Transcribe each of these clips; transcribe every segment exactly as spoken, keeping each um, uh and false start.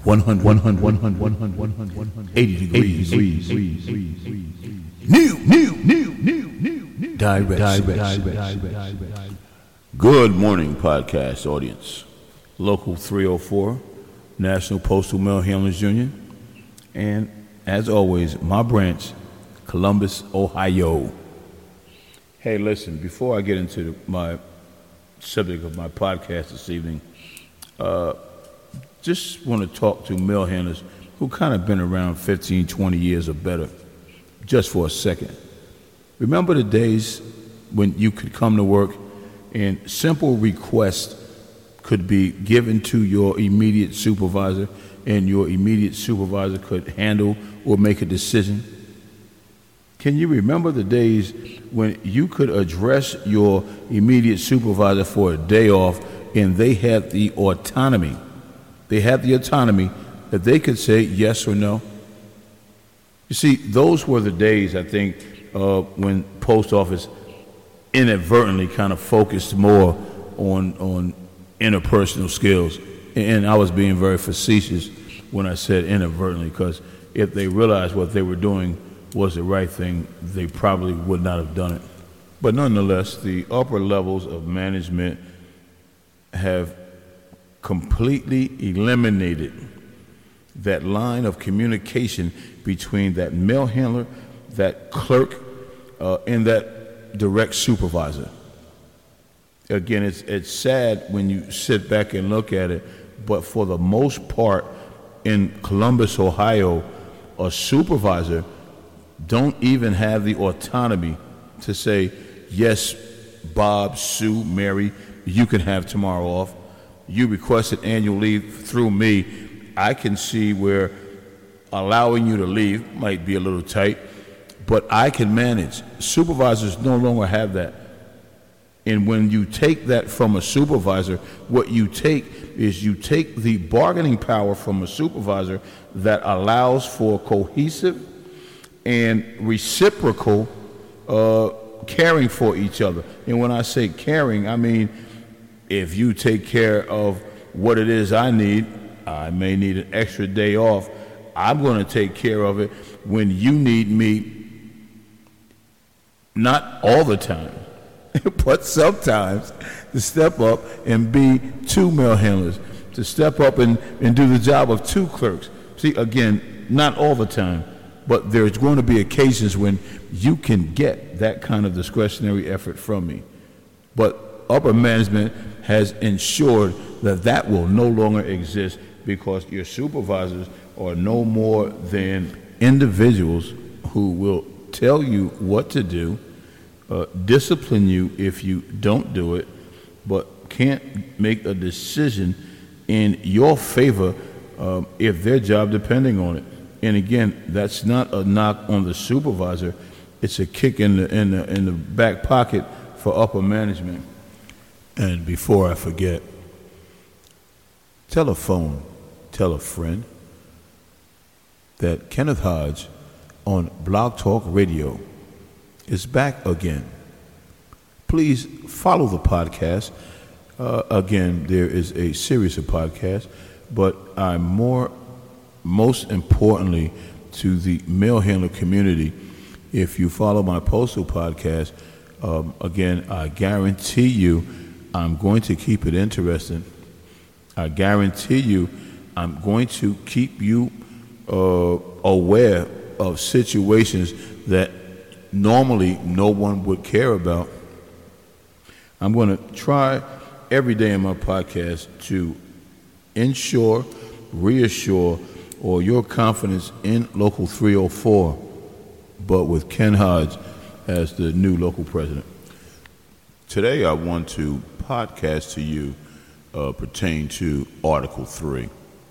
one hundred, one hundred, one hundred, one hundred, one hundred, one hundred, eighty degrees, new, new, new, new, new, new, direction. Good morning, podcast audience. Local three oh four, National Postal Mail Handlers Union, and as always, my branch, Columbus, Ohio. Hey, listen, before I get into the, my subject of my podcast this evening, uh, just want to talk to mail handlers who kind of been around fifteen, twenty years or better, just for a second. Remember the days when you could come to work and simple requests could be given to your immediate supervisor and your immediate supervisor could handle or make a decision? Can you remember the days when you could address your immediate supervisor for a day off and they had the autonomy, they had the autonomy that they could say yes or no? You see, those were the days, I think, uh, when post office inadvertently kind of focused more on on interpersonal skills. And I was being very facetious when I said inadvertently, because if they realized what they were doing was the right thing, they probably would not have done it. But nonetheless, the upper levels of management have completely eliminated that line of communication between that mail handler, that clerk, uh, and that direct supervisor. Again, it's it's sad when you sit back and look at it, but for the most part in Columbus, Ohio, a supervisor don't even have the autonomy to say, yes, Bob, Sue, Mary, you can have tomorrow off. You requested annual leave through me. I can see where allowing you to leave might be a little tight, but I can manage. Supervisors no longer have that. And when you take that from a supervisor, what you take is you take the bargaining power from a supervisor that allows for cohesive and reciprocal uh, caring for each other. And when I say caring, I mean if you take care of what it is I need, I may need an extra day off. I'm going to take care of it when you need me, not all the time, but sometimes, to step up and be two mail handlers, to step up and, and do the job of two clerks. See, again, not all the time, but there's going to be occasions when you can get that kind of discretionary effort from me. But upper management has ensured that that will no longer exist, because your supervisors are no more than individuals who will tell you what to do, uh, discipline you if you don't do it, but can't make a decision in your favor uh, if their job depending on it. And again, that's not a knock on the supervisor. It's a kick in the in the in the back pocket for upper management. And before I forget, tell a phone, tell a friend that Kenneth Hodge on Blog Talk Radio is back again. Please follow the podcast. Uh, again, there is a series of podcasts, but I'm more, most importantly, to the mail handler community. If you follow my postal podcast, um, again, I guarantee you I'm going to keep it interesting. I guarantee you I'm going to keep you uh, aware of situations that normally no one would care about. I'm going to try every day in my podcast to ensure, reassure, or your confidence in Local three oh four, but with Ken Hodge as the new local president. Today I want to podcast to you uh, pertain to Article three.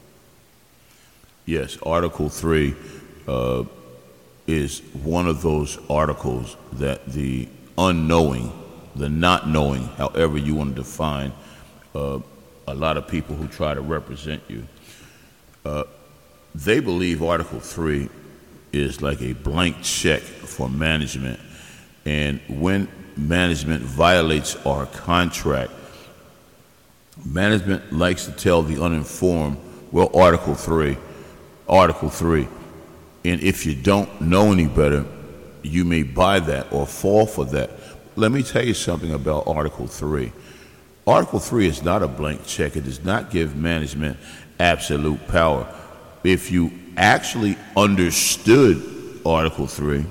Yes, Article three uh, is one of those articles that the unknowing, the not knowing, however you want to define uh, a lot of people who try to represent you, uh, they believe Article three is like a blank check for management. And when management violates our contract, management likes to tell the uninformed Well, Article three. Article three. And if you don't know any better, you may buy that or fall for that. Let me tell you something about Article three. Article three is not a blank check. It does not give management absolute power. If you actually understood Article three,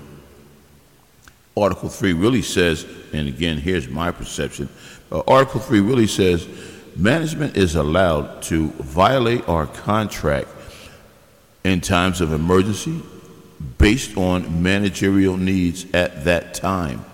Article three really says, and again, here's my perception, uh, Article three really says management is allowed to violate our contract in times of emergency based on managerial needs at that time.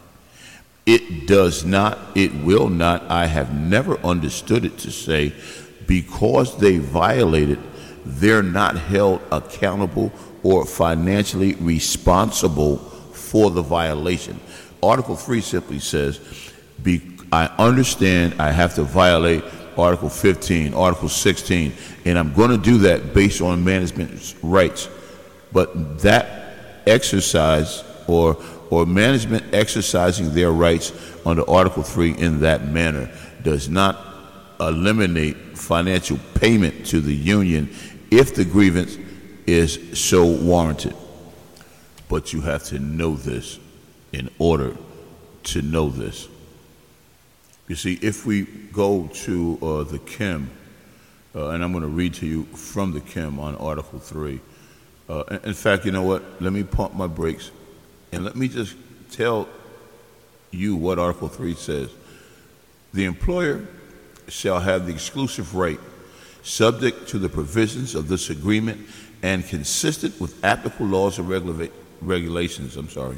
It does not, it will not, I have never understood it to say because they violated, they're not held accountable or financially responsible for the violation. Article three simply says, be, I understand I have to violate Article fifteen, Article sixteen, and I'm going to do that based on management's rights. But that exercise or or management exercising their rights under Article three in that manner does not eliminate financial payment to the union if the grievance is so warranted. But you have to know this in order to know this. You see, if we go to uh, the Kim, uh, and I'm going to read to you from the Kim on Article three. Uh, in fact, you know what? Let me pump my brakes. And let me just tell you what Article three says. The employer shall have the exclusive right, subject to the provisions of this agreement and consistent with applicable laws and regula- regulations, I'm sorry.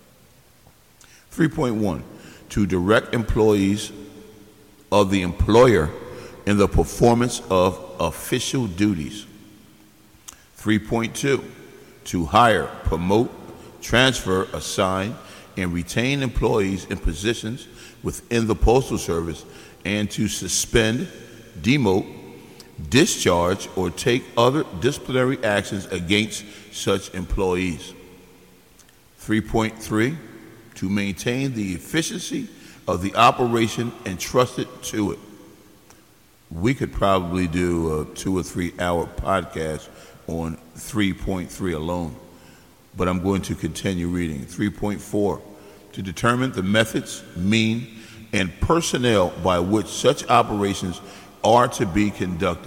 three point one, to direct employees of the employer in the performance of official duties. three point two, to hire, promote, transfer, assign, and retain employees in positions within the Postal Service and to suspend, demote, discharge, or take other disciplinary actions against such employees. three point three, to maintain the efficiency of the operation entrusted to it. We could probably do a two or three hour podcast on three point three alone. But I'm going to continue reading. three point four, to determine the methods, mean, and personnel by which such operations are to be conducted.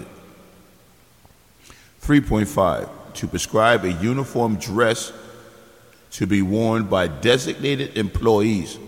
three point five, to prescribe a uniform dress to be worn by designated employees.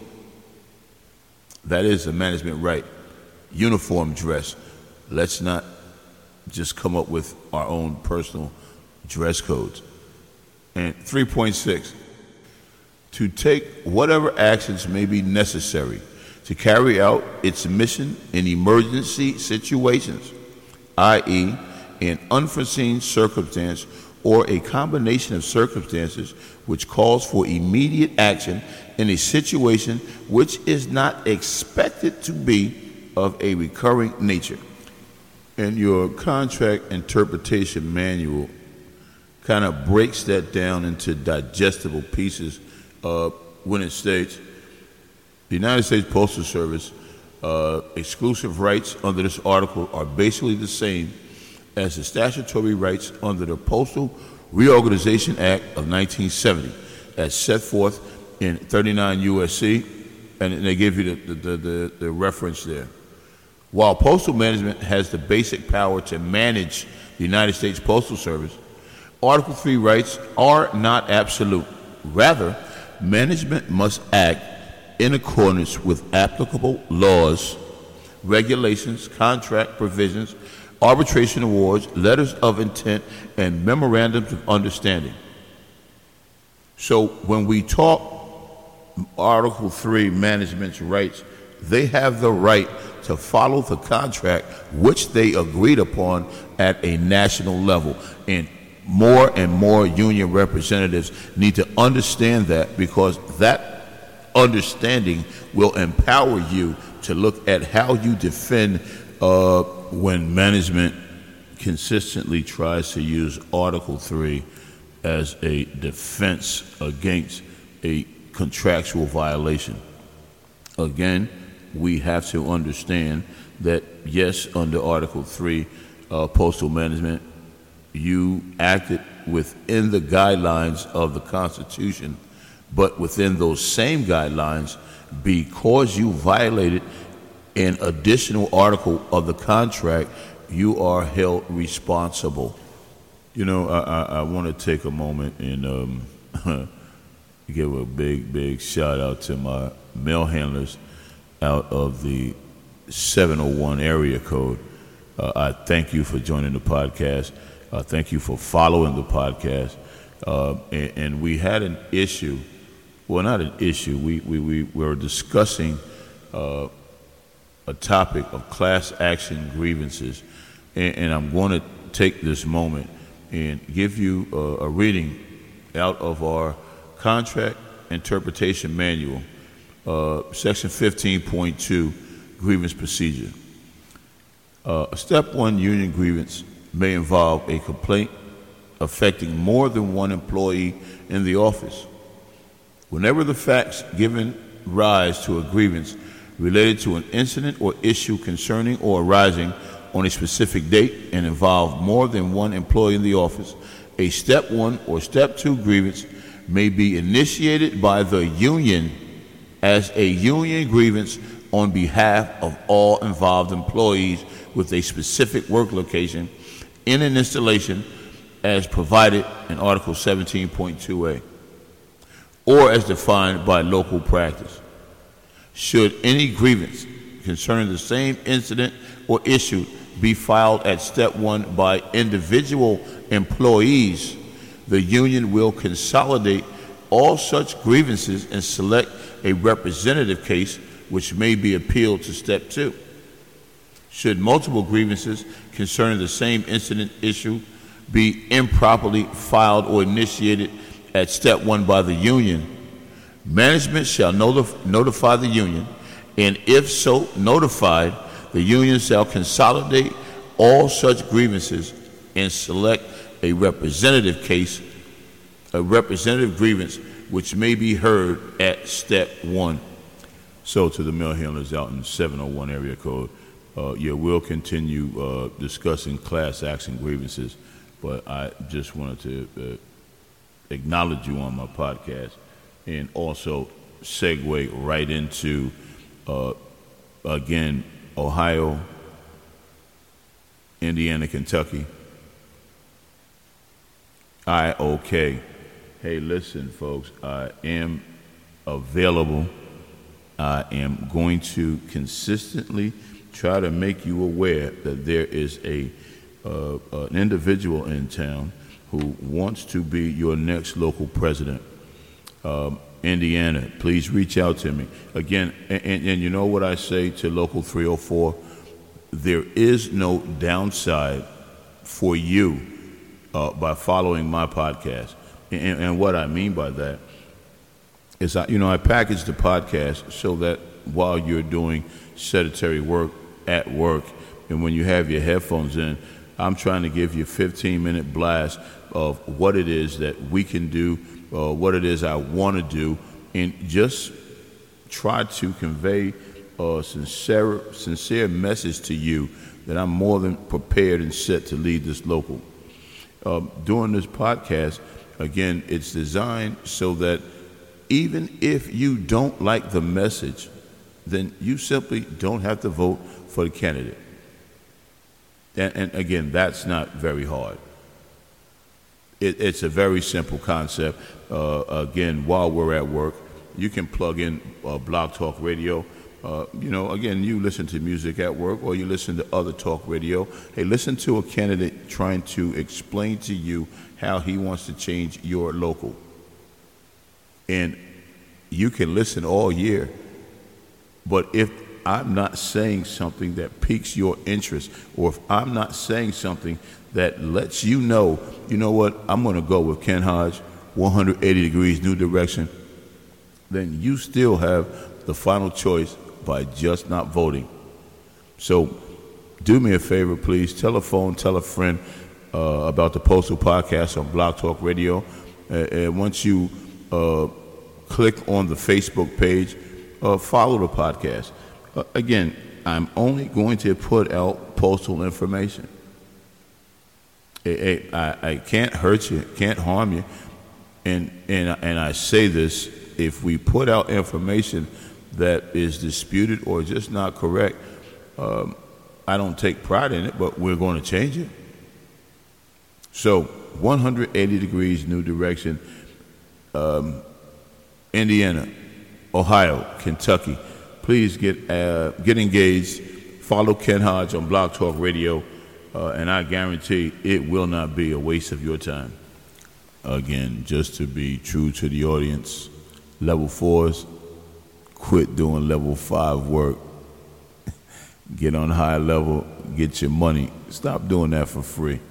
That is a management right. Uniform dress. Let's not just come up with our own personal dress codes. And three point six, to take whatever actions may be necessary to carry out its mission in emergency situations, that is, an unforeseen circumstance or a combination of circumstances which calls for immediate action in a situation which is not expected to be of a recurring nature. And your contract interpretation manual kind of breaks that down into digestible pieces uh, when it states the United States Postal Service uh, exclusive rights under this article are basically the same as the statutory rights under the Postal Reorganization Act of nineteen seventy as set forth in thirty-nine U S C, and they give you the, the, the, the reference there. While postal management has the basic power to manage the United States Postal Service, Article three rights are not absolute. Rather, management must act in accordance with applicable laws, regulations, contract provisions, arbitration awards, letters of intent, and memorandums of understanding. So when we talk Article three management's rights, they have the right to follow the contract which they agreed upon at a national level. And more and more union representatives need to understand that, because that understanding will empower you to look at how you defend uh, when management consistently tries to use Article three as a defense against a contractual violation. Again, we have to understand that, yes, under Article three, uh, postal management. You acted within the guidelines of the Constitution, but within those same guidelines, because you violated an additional article of the contract, you are held responsible. You know, I, I, I want to take a moment and um, give a big, big shout out to my mail handlers out of the seven oh one area code. Uh, I thank you for joining the podcast. Uh, thank you for following the podcast. Uh, and, and we had an issue, well, not an issue, we, we, we were discussing uh, a topic of class action grievances. And, and I'm going to take this moment and give you a, a reading out of our contract interpretation manual, uh, section fifteen point two, grievance procedure. Uh, a step one union grievance may involve a complaint affecting more than one employee in the office. Whenever the facts giving rise to a grievance related to an incident or issue concerning or arising on a specific date and involve more than one employee in the office, a step one or step two grievance may be initiated by the union as a union grievance on behalf of all involved employees with a specific work location in an installation as provided in Article seventeen point two A, or as defined by local practice. Should any grievance concerning the same incident or issue be filed at step one by individual employees, the union will consolidate all such grievances and select a representative case which may be appealed to step two. Should multiple grievances concerning the same incident issue be improperly filed or initiated at step one by the union, management shall notif- notify the union, and if so notified, the union shall consolidate all such grievances and select a representative case, a representative grievance, which may be heard at step one. So to the mail handlers out in seven oh one area code, uh, yeah, we'll continue uh, discussing class action grievances, but I just wanted to uh, acknowledge you on my podcast and also segue right into, uh, again, Ohio, Indiana, Kentucky. I O K. Hey, listen, folks, I am available. I am going to consistently try to make you aware that there is a uh, an individual in town who wants to be your next local president. Um, Indiana, please reach out to me. Again, and, and, and you know what I say to Local three oh four? There is no downside for you uh, by following my podcast. And, and what I mean by that is, I, you know, I package the podcast so that while you're doing sedentary work at work and when you have your headphones in, I'm trying to give you a fifteen-minute blast of what it is that we can do, uh, what it is I want to do, and just try to convey a sincere, sincere message to you that I'm more than prepared and set to lead this local. Uh, doing this podcast, again, it's designed so that even if you don't like the message, then you simply don't have to vote for the candidate. And, and again, that's not very hard. It, it's a very simple concept. Uh, again, while we're at work, you can plug in uh, Blog Talk Radio. Uh, you know, again, you listen to music at work or you listen to other talk radio. Hey, listen to a candidate trying to explain to you how he wants to change your local. And you can listen all year. But if I'm not saying something that piques your interest, or if I'm not saying something that lets you know, you know what, I'm going to go with Ken Hodge, one hundred eighty degrees, new direction, then you still have the final choice by just not voting. So do me a favor, please. Tell a phone, tell a friend uh, about the Postal Podcast on Blog Talk Radio. Uh, and once you uh, click on the Facebook page, uh, follow the podcast. Uh, again, I'm only going to put out postal information. It, it, I, I can't hurt you, can't harm you. And, and, and I say this, if we put out information that is disputed or just not correct, um, I don't take pride in it, but we're going to change it. So, one hundred eighty degrees new direction, um, Indiana, Ohio, Kentucky. Please get uh, get engaged. Follow Ken Hodge on Blog Talk Radio, uh, and I guarantee it will not be a waste of your time. Again, just to be true to the audience, level fours, quit doing level five work. Get on high level, get your money. Stop doing that for free.